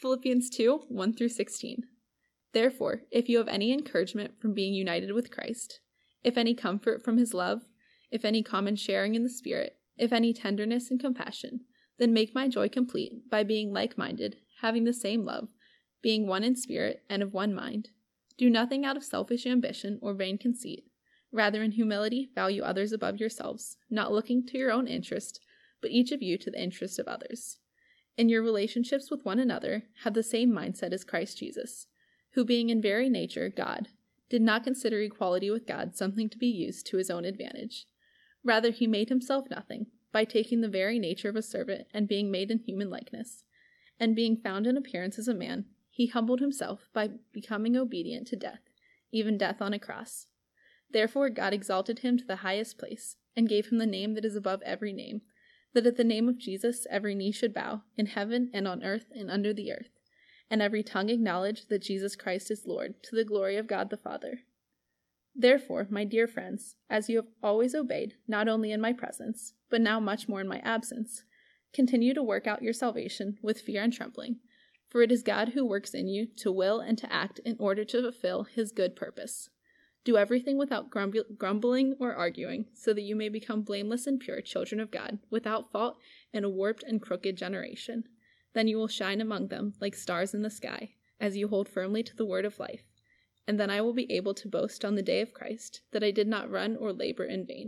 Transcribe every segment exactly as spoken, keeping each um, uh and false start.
Philippians two, one through sixteen. Therefore, if you have any encouragement from being united with Christ, if any comfort from his love, if any common sharing in the Spirit, if any tenderness and compassion, then make my joy complete by being like-minded, having the same love, being one in spirit and of one mind. Do nothing out of selfish ambition or vain conceit. Rather, in humility, value others above yourselves, not looking to your own interest, but each of you to the interest of others. In your relationships with one another, have the same mindset as Christ Jesus, who being in very nature God, did not consider equality with God something to be used to his own advantage. Rather, he made himself nothing, by taking the very nature of a servant and being made in human likeness. And being found in appearance as a man, he humbled himself by becoming obedient to death, even death on a cross. Therefore God exalted him to the highest place, and gave him the name that is above every name, that at the name of Jesus every knee should bow, in heaven and on earth and under the earth, and every tongue acknowledge that Jesus Christ is Lord, to the glory of God the Father. Therefore, my dear friends, as you have always obeyed, not only in my presence, but now much more in my absence, continue to work out your salvation with fear and trembling, for it is God who works in you to will and to act in order to fulfill his good purpose. Do everything without grumbling or arguing, so that you may become blameless and pure children of God, without fault in a warped and crooked generation. Then you will shine among them like stars in the sky, as you hold firmly to the word of life. And then I will be able to boast on the day of Christ that I did not run or labor in vain.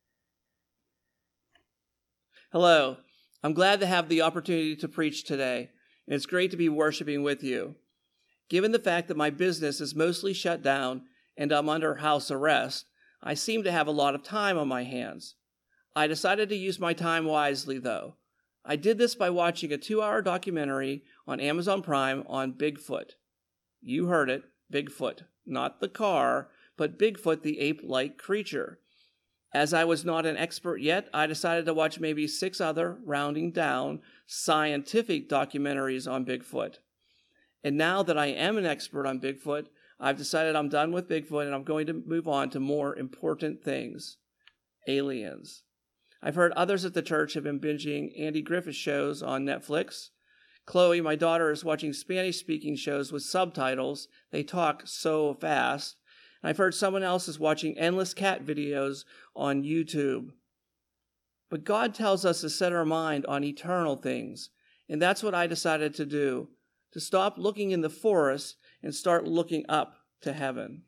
Hello. I'm glad to have the opportunity to preach today, and it's great to be worshiping with you. Given the fact that my business is mostly shut down and I'm under house arrest, I seem to have a lot of time on my hands. I decided to use my time wisely, though. I did this by watching a two-hour documentary on Amazon Prime on Bigfoot. You heard it, Bigfoot. Not the car, but Bigfoot, the ape-like creature. As I was not an expert yet, I decided to watch maybe six other, rounding down, scientific documentaries on Bigfoot. And now that I am an expert on Bigfoot, I've decided I'm done with Bigfoot and I'm going to move on to more important things. Aliens. I've heard others at the church have been binging Andy Griffith shows on Netflix. Chloe, my daughter, is watching Spanish-speaking shows with subtitles. They talk so fast. And I've heard someone else is watching endless cat videos on YouTube. But God tells us to set our mind on eternal things. And that's what I decided to do, to stop looking in the forest and start looking up to heaven.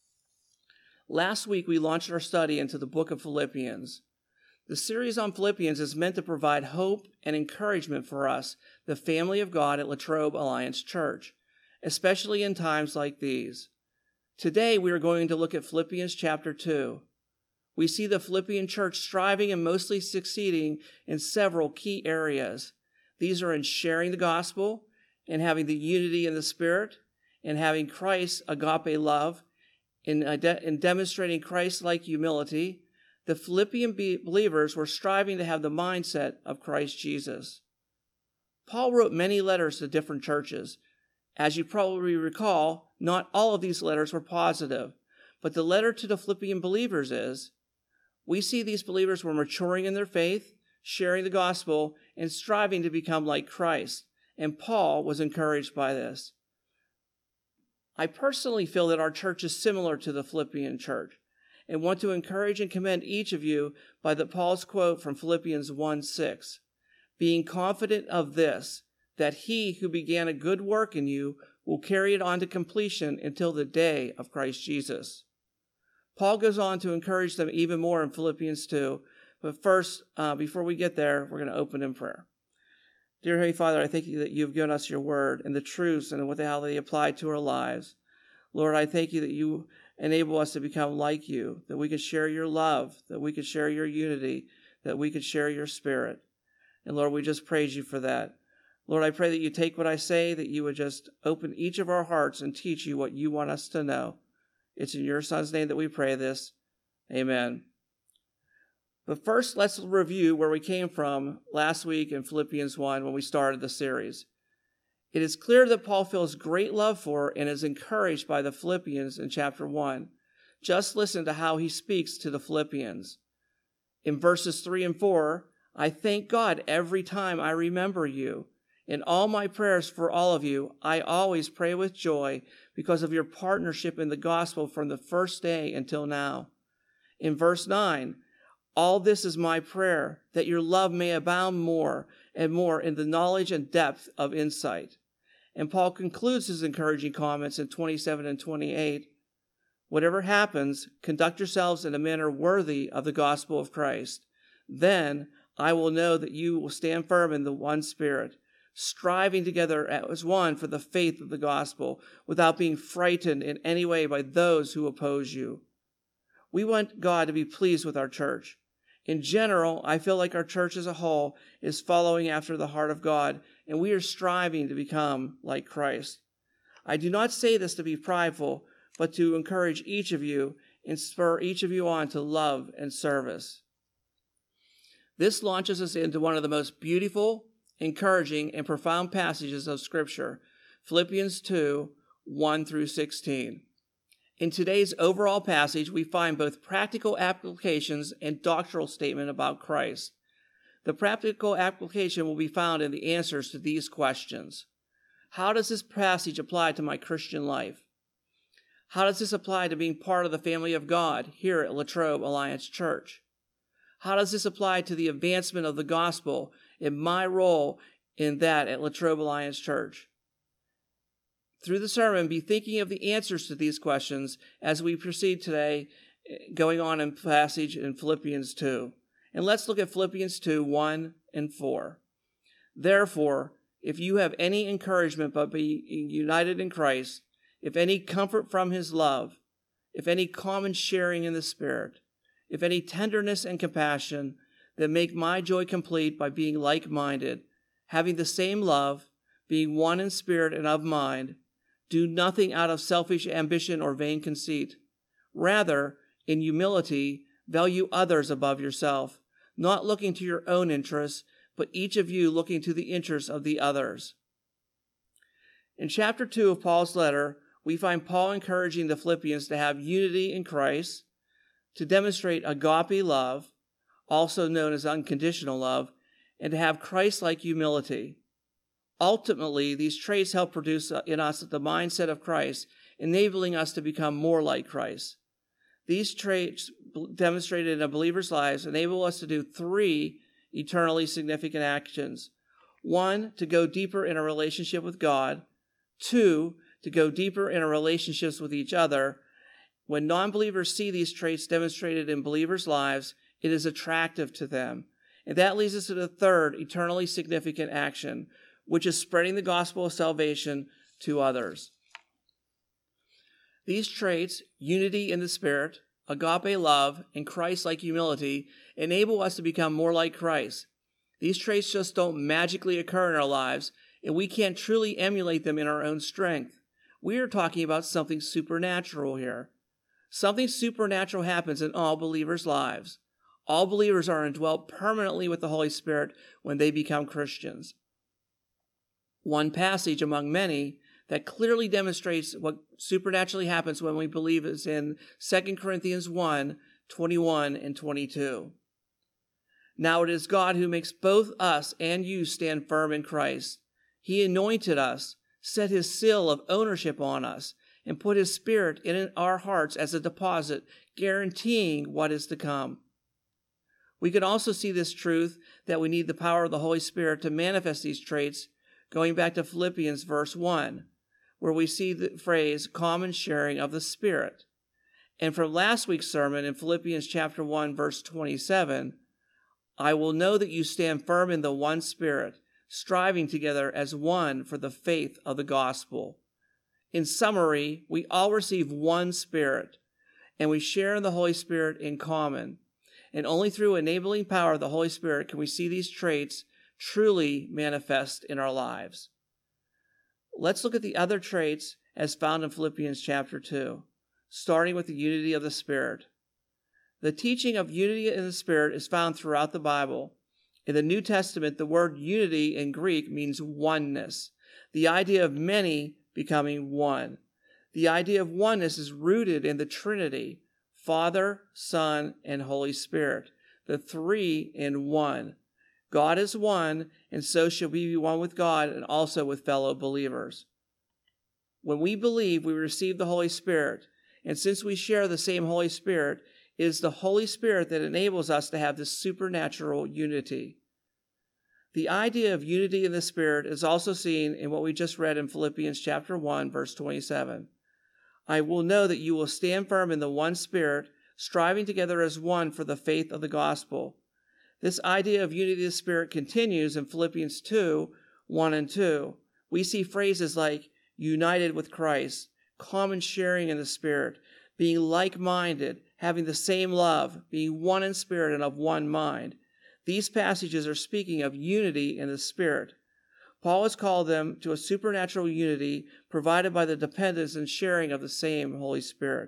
Last week, we launched our study into the book of Philippians. The series on Philippians is meant to provide hope and encouragement for us, the family of God at Latrobe Alliance Church, especially in times like these. Today, we are going to look at Philippians chapter two. We see the Philippian church striving and mostly succeeding in several key areas. These are in sharing the gospel, and having the unity in the Spirit, and having Christ's agape love, in, in demonstrating Christ-like humility. The Philippian believers were striving to have the mindset of Christ Jesus. Paul wrote many letters to different churches. As you probably recall, not all of these letters were positive, but the letter to the Philippian believers is, we see these believers were maturing in their faith, sharing the gospel, and striving to become like Christ. And Paul was encouraged by this. I personally feel that our church is similar to the Philippian church and want to encourage and commend each of you by the Paul's quote from Philippians one six, being confident of this, that he who began a good work in you will carry it on to completion until the day of Christ Jesus. Paul goes on to encourage them even more in Philippians two, but first, uh, before we get there, we're going to open in prayer. Dear Heavenly Father, I thank you that you've given us your word and the truths and what how they apply to our lives. Lord, I thank you that you enable us to become like you, that we could share your love, that we could share your unity, that we could share your spirit. And Lord, we just praise you for that. Lord, I pray that you take what I say, that you would just open each of our hearts and teach you what you want us to know. It's in your Son's name that we pray this. Amen. But first, let's review where we came from last week in Philippians one when we started the series. It is clear that Paul feels great love for and is encouraged by the Philippians in chapter one. Just listen to how he speaks to the Philippians. In verses three and four, I thank God every time I remember you, In all my prayers for all of you, I always pray with joy because of your partnership in the gospel from the first day until now. In verse nine, all this is my prayer, that your love may abound more and more in the knowledge and depth of insight. And Paul concludes his encouraging comments in twenty-seven and twenty-eight. Whatever happens, conduct yourselves in a manner worthy of the gospel of Christ. Then I will know that you will stand firm in the one Spirit, striving together as one for the faith of the gospel, without being frightened in any way by those who oppose you. We want God to be pleased with our church. In general, I feel like our church as a whole is following after the heart of God, and we are striving to become like Christ. I do not say this to be prideful, but to encourage each of you and spur each of you on to love and service. This launches us into one of the most beautiful, encouraging, and profound passages of Scripture, Philippians two, one through sixteen. In today's overall passage, we find both practical applications and doctrinal statement about Christ. The practical application will be found in the answers to these questions. How does this passage apply to my Christian life? How does this apply to being part of the family of God here at Latrobe Alliance Church? How does this apply to the advancement of the gospel and my role in that at Latrobe Alliance Church? Through the sermon, be thinking of the answers to these questions as we proceed today, going on in passage in Philippians two. And let's look at Philippians two, one and four. Therefore, if you have any encouragement by being united in Christ, if any comfort from his love, if any common sharing in the Spirit, if any tenderness and compassion, then make my joy complete by being like-minded, having the same love, being one in spirit and of mind. Do nothing out of selfish ambition or vain conceit. Rather, in humility, value others above yourself, not looking to your own interests, but each of you looking to the interests of the others. In chapter two of Paul's letter, we find Paul encouraging the Philippians to have unity in Christ, to demonstrate agape love, also known as unconditional love, and to have Christ-like humility. Ultimately, these traits help produce in us the mindset of Christ, enabling us to become more like Christ. These traits demonstrated in a believer's lives enable us to do three eternally significant actions. One, to go deeper in a relationship with God. Two, to go deeper in our relationships with each other. When non-believers see these traits demonstrated in believers' lives, it is attractive to them. And that leads us to the third eternally significant action, which is spreading the gospel of salvation to others. These traits, unity in the Spirit, agape love, and Christ-like humility, enable us to become more like Christ. These traits just don't magically occur in our lives, and we can't truly emulate them in our own strength. We are talking about something supernatural here. Something supernatural happens in all believers' lives. All believers are indwelt permanently with the Holy Spirit when they become Christians. One passage among many that clearly demonstrates what supernaturally happens when we believe is in Second Corinthians one, twenty-one and twenty-two. Now it is God who makes both us and you stand firm in Christ. He anointed us, set his seal of ownership on us, and put his Spirit in our hearts as a deposit, guaranteeing what is to come. We can also see this truth that we need the power of the Holy Spirit to manifest these traits, going back to Philippians verse one, where we see the phrase common sharing of the Spirit. And from last week's sermon in Philippians chapter one, verse twenty-seven, I will know that you stand firm in the one Spirit, striving together as one for the faith of the gospel. In summary, we all receive one Spirit, and we share in the Holy Spirit in common. And only through enabling power of the Holy Spirit can we see these traits truly manifest in our lives. Let's look at the other traits as found in Philippians chapter two, starting with the unity of the Spirit. The teaching of unity in the Spirit is found throughout the Bible. In the New Testament, the word unity in Greek means oneness, the idea of many becoming one. The idea of oneness is rooted in the Trinity, Father, Son, and Holy Spirit, the three in one. God is one, and so shall we be one with God and also with fellow believers. When we believe, we receive the Holy Spirit, and since we share the same Holy Spirit, it is the Holy Spirit that enables us to have this supernatural unity. The idea of unity in the Spirit is also seen in what we just read in Philippians chapter one, verse twenty-seven. I will know that you will stand firm in the one Spirit, striving together as one for the faith of the gospel. This idea of unity of the Spirit continues in Philippians two, one and two. We see phrases like united with Christ, common sharing in the Spirit, being like-minded, having the same love, being one in spirit and of one mind. These passages are speaking of unity in the Spirit. Paul has called them to a supernatural unity provided by the dependence and sharing of the same Holy Spirit.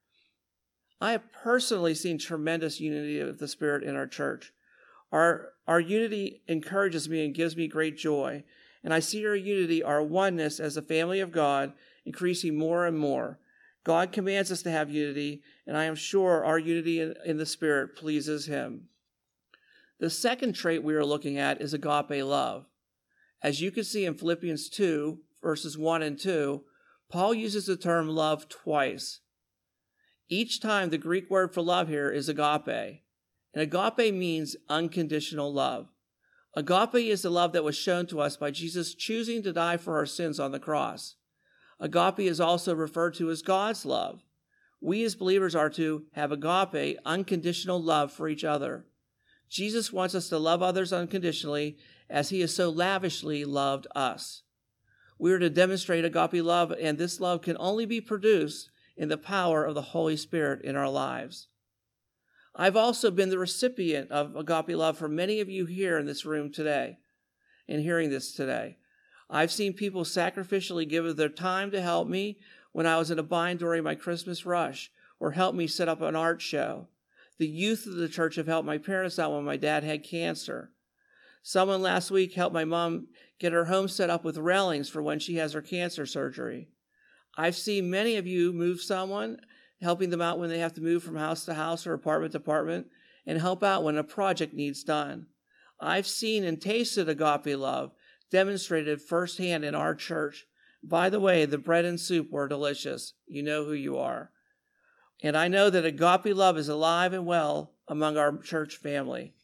I have personally seen tremendous unity of the Spirit in our church. Our, our unity encourages me and gives me great joy, and I see our unity, our oneness as a family of God, increasing more and more. God commands us to have unity, and I am sure our unity in, in the Spirit pleases Him. The second trait we are looking at is agape love. As you can see in Philippians two, verses one and two, Paul uses the term love twice. Each time the Greek word for love here is agape, and agape means unconditional love. Agape is the love that was shown to us by Jesus choosing to die for our sins on the cross. Agape is also referred to as God's love. We as believers are to have agape, unconditional love for each other. Jesus wants us to love others unconditionally as He has so lavishly loved us. We are to demonstrate agape love, and this love can only be produced in the power of the Holy Spirit in our lives. I've also been the recipient of agape love for many of you here in this room today and hearing this today. I've seen people sacrificially give of their time to help me when I was in a bind during my Christmas rush, or help me set up an art show. The youth of the church have helped my parents out when my dad had cancer. Someone last week helped my mom get her home set up with railings for when she has her cancer surgery. I've seen many of you move someone, helping them out when they have to move from house to house or apartment to apartment, and help out when a project needs done. I've seen and tasted agape love demonstrated firsthand in our church. By the way, the bread and soup were delicious. You know who you are. And I know that agape love is alive and well among our church family.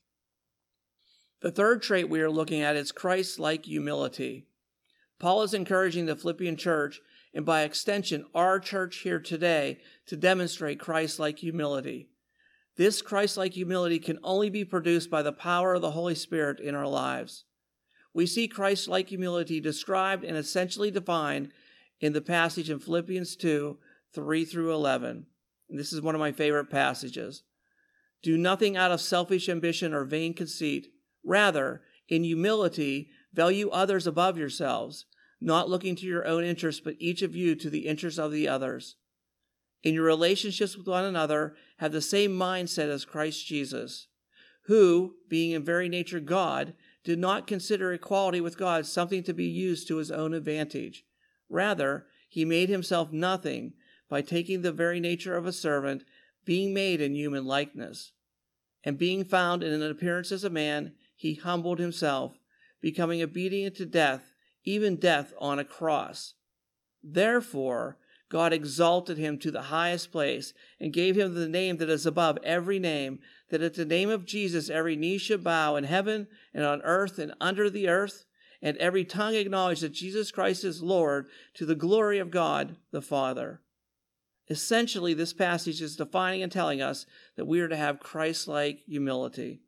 The third trait we are looking at is Christ-like humility. Paul is encouraging the Philippian church, and by extension our church here today, to demonstrate Christ-like humility. This Christ-like humility can only be produced by the power of the Holy Spirit in our lives. We see Christ-like humility described and essentially defined in the passage in Philippians two, three through eleven. And this is one of my favorite passages. Do nothing out of selfish ambition or vain conceit. Rather, in humility, value others above yourselves, not looking to your own interests, but each of you to the interests of the others. In your relationships with one another, have the same mindset as Christ Jesus, who, being in very nature God, did not consider equality with God something to be used to his own advantage. Rather, he made himself nothing by taking the very nature of a servant, being made in human likeness. And being found in an appearance as a man, he humbled himself, becoming obedient to death, even death on a cross. Therefore, God exalted him to the highest place and gave him the name that is above every name, that at the name of Jesus every knee should bow in heaven and on earth and under the earth, and every tongue acknowledge that Jesus Christ is Lord, to the glory of God the Father. Essentially, this passage is defining and telling us that we are to have Christ-like humility.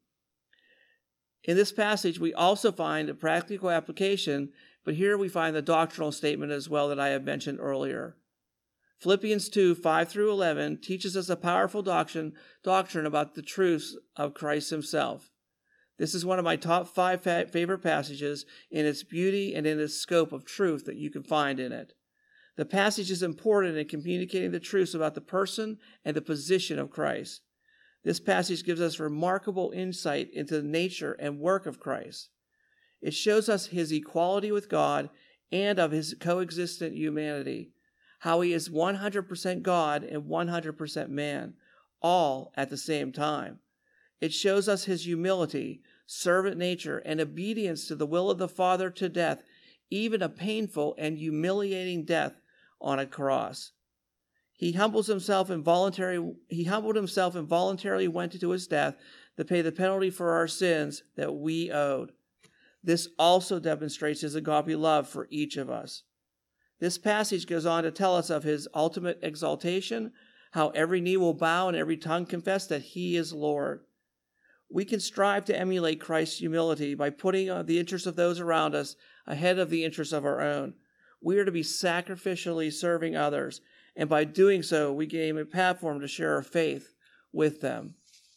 In this passage, we also find a practical application, but here we find the doctrinal statement as well that I have mentioned earlier. Philippians two, five through eleven teaches us a powerful doctrine, doctrine about the truths of Christ himself. This is one of my top five fa- favorite passages in its beauty and in its scope of truth that you can find in it. The passage is important in communicating the truths about the person and the position of Christ. This passage gives us remarkable insight into the nature and work of Christ. It shows us his equality with God and of his coexistent humanity, how he is one hundred percent God and one hundred percent man, all at the same time. It shows us his humility, servant nature, and obedience to the will of the Father to death, even a painful and humiliating death on a cross. He humbles himself and voluntary, he humbled himself and voluntarily went to his death to pay the penalty for our sins that we owed. This also demonstrates his agape love for each of us. This passage goes on to tell us of his ultimate exaltation, how every knee will bow and every tongue confess that he is Lord. We can strive to emulate Christ's humility by putting the interests of those around us ahead of the interests of our own. We are to be sacrificially serving others, and by doing so, we gain a platform to share our faith with them.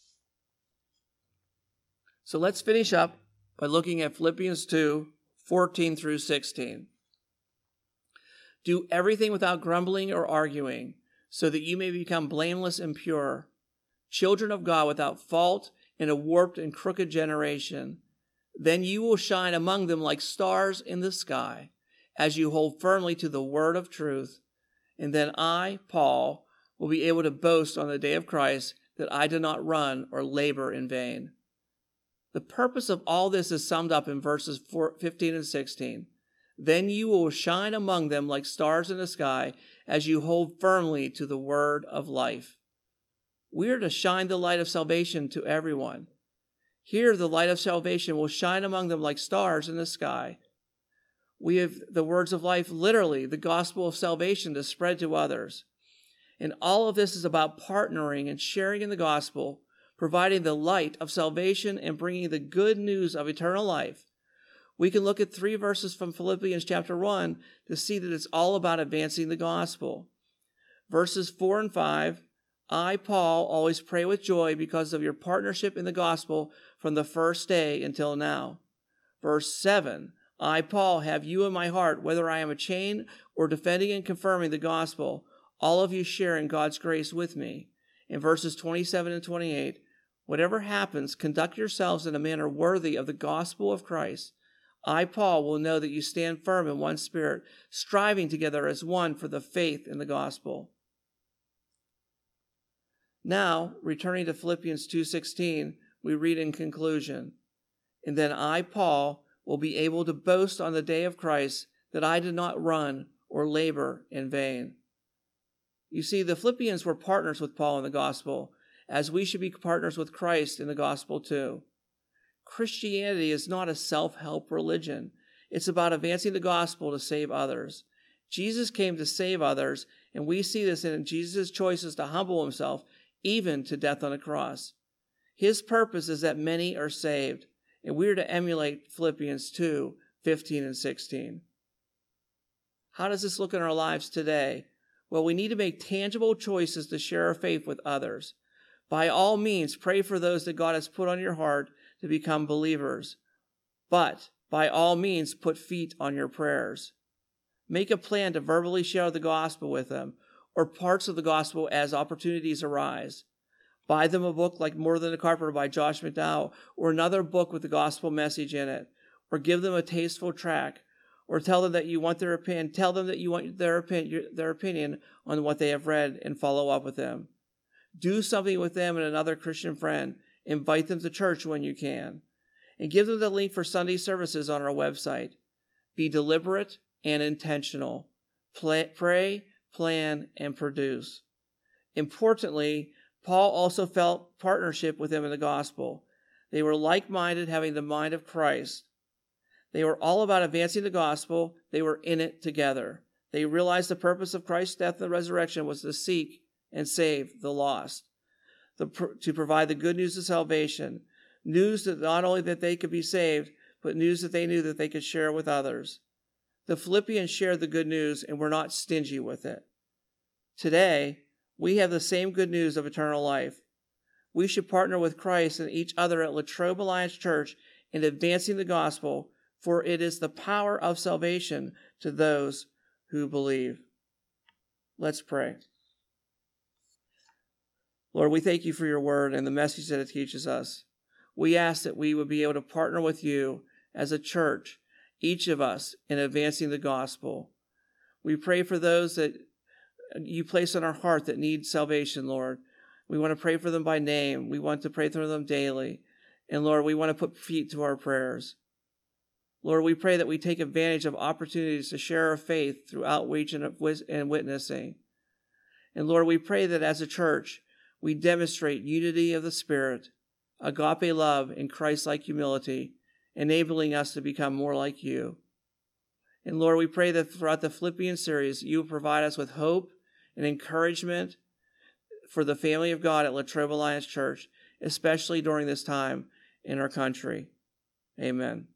So let's finish up by looking at Philippians two, fourteen through sixteen. Do everything without grumbling or arguing, so that you may become blameless and pure, children of God without fault in a warped and crooked generation. Then you will shine among them like stars in the sky, as you hold firmly to the word of truth. And then I, Paul, will be able to boast on the day of Christ that I did not run or labor in vain. The purpose of all this is summed up in verses fifteen and sixteen. Then you will shine among them like stars in the sky, as you hold firmly to the word of life. We are to shine the light of salvation to everyone. Here, the light of salvation will shine among them like stars in the sky. We have the words of life, literally, the gospel of salvation to spread to others. And all of this is about partnering and sharing in the gospel, providing the light of salvation and bringing the good news of eternal life. We can look at three verses from Philippians chapter one to see that it's all about advancing the gospel. Verses four and five, I, Paul, always pray with joy because of your partnership in the gospel from the first day until now. Verse seven, I, Paul, have you in my heart, whether I am a chain or defending and confirming the gospel, all of you share in God's grace with me. In verses twenty-seven and twenty-eight, whatever happens, conduct yourselves in a manner worthy of the gospel of Christ. I, Paul, will know that you stand firm in one spirit, striving together as one for the faith in the gospel. Now, returning to Philippians two sixteen, we read in conclusion, and then I, Paul, will be able to boast on the day of Christ that I did not run or labor in vain. You see, the Philippians were partners with Paul in the gospel, as we should be partners with Christ in the gospel too. Christianity is not a self-help religion. It's about advancing the gospel to save others. Jesus came to save others, and we see this in Jesus' choices to humble himself, even to death on a cross. His purpose is that many are saved, and we are to emulate Philippians two, fifteen and sixteen. How does this look in our lives today? Well, we need to make tangible choices to share our faith with others. By all means, pray for those that God has put on your heart to become believers. But by all means, put feet on your prayers. Make a plan to verbally share the gospel with them, or parts of the gospel as opportunities arise. Buy them a book like More Than a Carpenter by Josh McDowell, or another book with the gospel message in it, or give them a tasteful tract, or tell them that you want their opinion. Tell them that you want their opinion, their opinion on what they have read, and follow up with them. Do something with them and another Christian friend. Invite them to church when you can, and give them the link for Sunday services on our website. Be deliberate and intentional. Play, pray, plan, and produce. Importantly, Paul also felt partnership with them in the gospel. They were like-minded, having the mind of Christ. They were all about advancing the gospel. They were in it together. They realized the purpose of Christ's death and resurrection was to seek and save the lost, the, to provide the good news of salvation, news that not only that they could be saved, but news that they knew that they could share with others. The Philippians shared the good news and were not stingy with it. Today, we have the same good news of eternal life. We should partner with Christ and each other at Latrobe Alliance Church in advancing the gospel, for it is the power of salvation to those who believe. Let's pray. Lord, we thank you for your word and the message that it teaches us. We ask that we would be able to partner with you as a church, each of us, in advancing the gospel. We pray for those that you place on our heart that need salvation, Lord. We want to pray for them by name. We want to pray for them daily. And Lord, we want to put feet to our prayers. Lord, we pray that we take advantage of opportunities to share our faith through outreach and witnessing. And Lord, we pray that as a church, we demonstrate unity of the Spirit, agape love, and Christ-like humility, enabling us to become more like you. And Lord, we pray that throughout the Philippians series, you will provide us with hope and encouragement for the family of God at Latrobe Alliance Church, especially during this time in our country. Amen.